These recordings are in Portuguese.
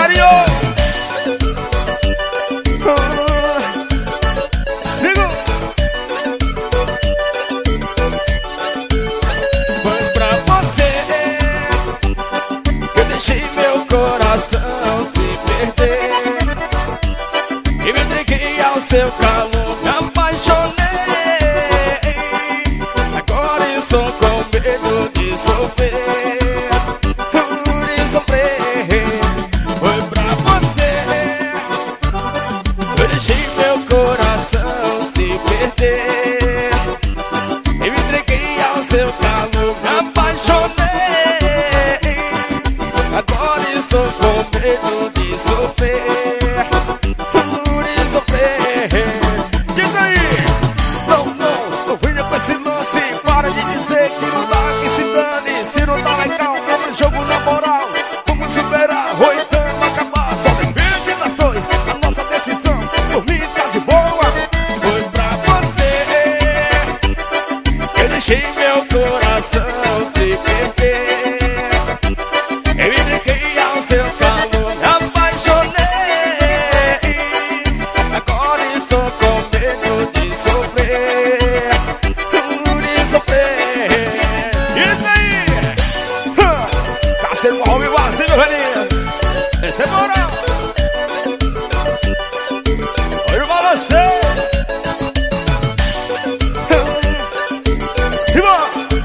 carinho. Sigo. Foi pra você que eu deixei meu coração se perder e me entreguei ao seu calor, me apaixonei. Agora estou com medo de sofrer. Foi pra você eu deixei meu coração se perder e me entreguei ao seu calor, me apaixonei. Agora estou com medo de sofrer, de sofrer. Diz aí! Não venha com esse lance. Para de dizer que não dá, que se dane. Se não tá legal, quebra o jogo na moral. Vamos superar, ou então acabar. Só depende das dois, a nossa decisão. Por mim tá de boa. Foi pra você eu deixei meu coração se perder. Eu me entreguei ao seu calor, me apaixonei. Agora estou com medo de sofrer, de sofrer. Isso aí! Tá sendo um homem vazio, velhinho. Esse é moral. Oi, balançei. Simão.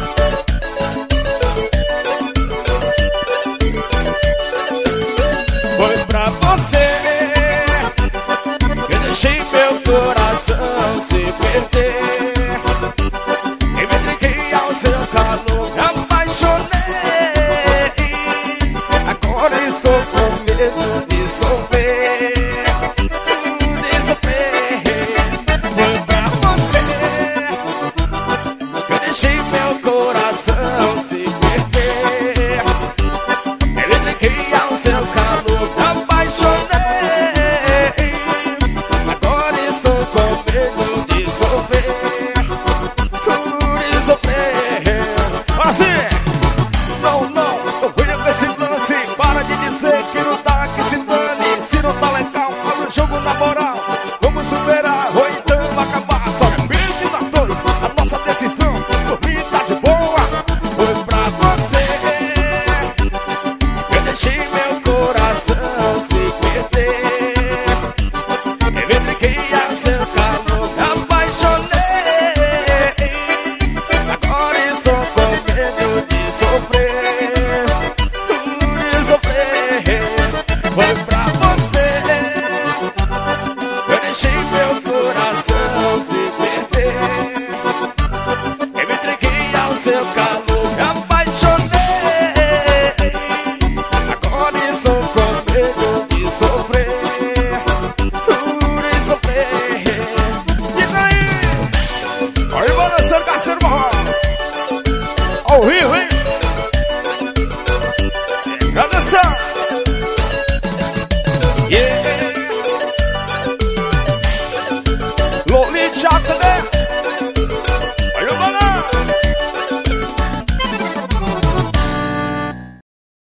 Foi pra você que eu deixei meu coração se perder e me entreguei ao seu calor, me apaixonei. Agora estou com medo de sofrer, de sofrer. Foi pra você que eu deixei meu coração se perder. Eu me entreguei ao seu calor, me apaixonei. Agora estou com medo de sofrer, de sofrer. Assim! Não venha com esse lance. Para de dizer que não dá, que se dane. Se não tá legal, faz o jogo na moral. Vamos superar, ou então acabar. Só depende das dois, a nossa decisão. Por mim tá de boa. Foi pra você eu deixei meu coração se perder. Eu me entreguei ao seu calor, me apaixonei. Agora estou com medo de sofrer, de sofrer. Foi pra você eu deixei meu coração se perder. Eu me entreguei ao seu calor, me apaixonei. Agora estou com medo de sofrer.